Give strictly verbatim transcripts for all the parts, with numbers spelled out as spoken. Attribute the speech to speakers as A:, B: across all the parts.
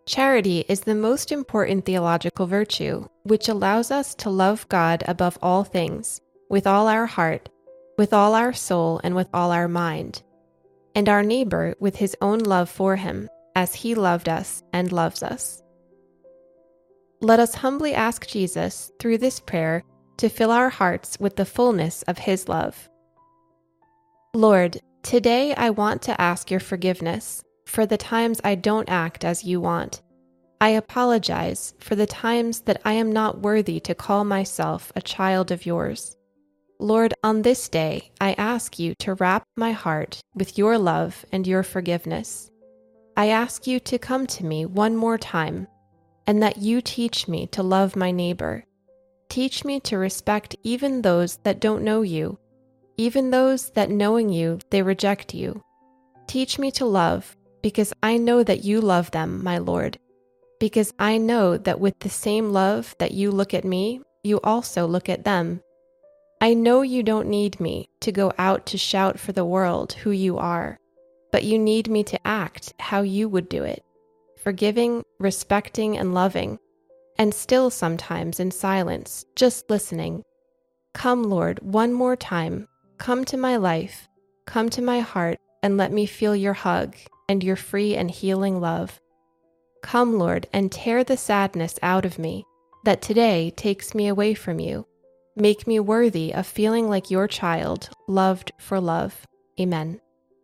A: Charity is the most important theological virtue, which allows us to love God above all things, with all our heart, with all our soul, and with all our mind, and our neighbor with his own love for him, as he loved us and loves us. Let us humbly ask Jesus, through this prayer, to fill our hearts with the fullness of his love. Lord, today I want to ask your forgiveness for the times I don't act as you want. I apologize for the times that I am not worthy to call myself a child of yours. Lord, on this day, I ask you to wrap my heart with your love and your forgiveness. I ask you to come to me one more time, and that you teach me to love my neighbor. Teach me to respect even those that don't know you, even those that knowing you, they reject you. Teach me to love, because I know that you love them, my Lord, because I know that with the same love that you look at me, you also look at them. I know you don't need me to go out to shout for the world who you are, but you need me to act how you would do it, forgiving, respecting, and loving, and still sometimes in silence, just listening. Come, Lord, one more time. Come to my life, come to my heart, and let me feel your hug and your free and healing love. Come, Lord, and tear the sadness out of me that today takes me away from you. Make me worthy of feeling like your child, loved for love. Amen.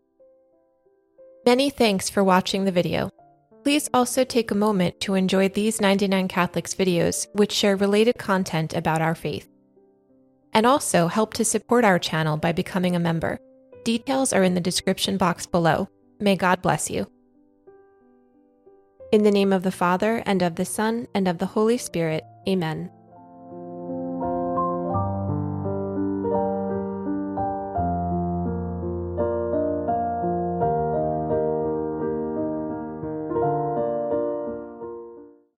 A: Many thanks for watching the video. Please also take a moment to enjoy these ninety-nine Catholics videos, which share related content about our faith. And also help to support our channel by becoming a member. Details are in the description box below. May God bless you. In the name of the Father, and of the Son, and of the Holy Spirit. Amen.